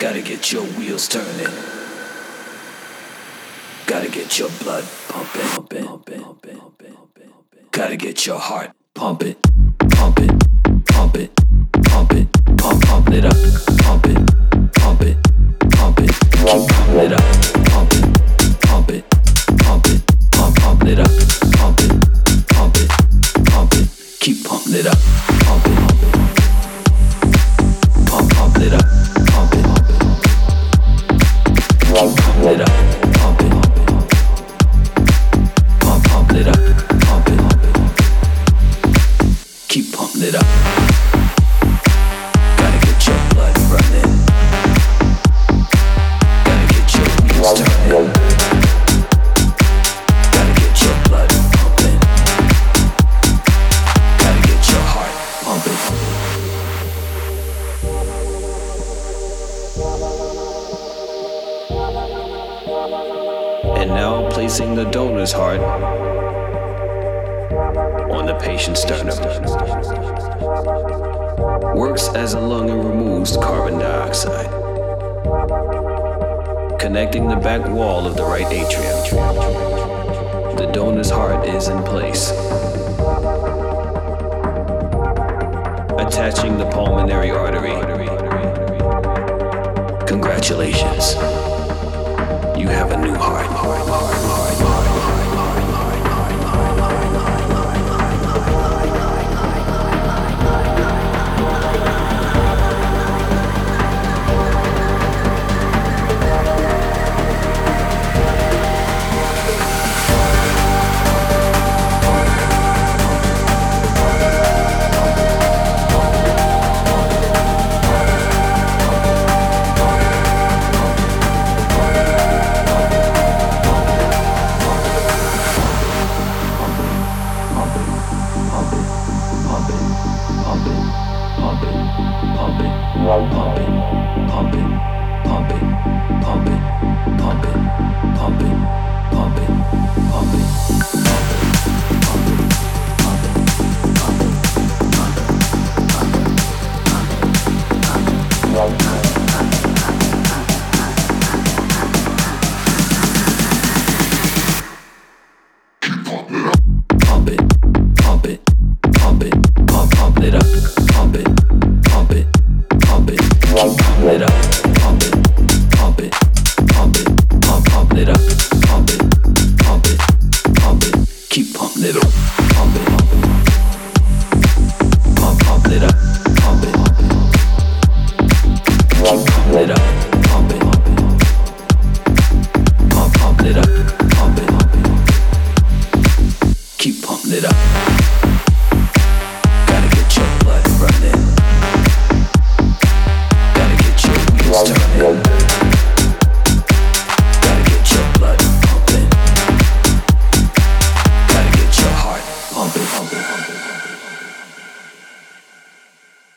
Gotta get your wheels turning. Gotta get your blood pumping, pumping, pumping, pumping, pumping. Gotta get your heart pumping, pump it, pump it, pump it, pump it up, pump it, pump it, pump it, keep pumping it up, pump it, pump it, pump it, pump it up, pump it, pump it, pump it, keep pumping it up, pump it, pump it up, pump it, keep pumping it up, pump it, pump it up, pump it, keep pumping it up. Gotta get your blood running. Gotta get your wheels turning. Gotta get your blood pumping. Gotta get your heart pumping. And now placing the donor's heart on the patient's sternum. Works as a lung and removes carbon dioxide. Connecting the back wall of the right atrium. The donor's heart is in place. Attaching the pulmonary artery. Congratulations. You have a new heart. Keep pumping it up.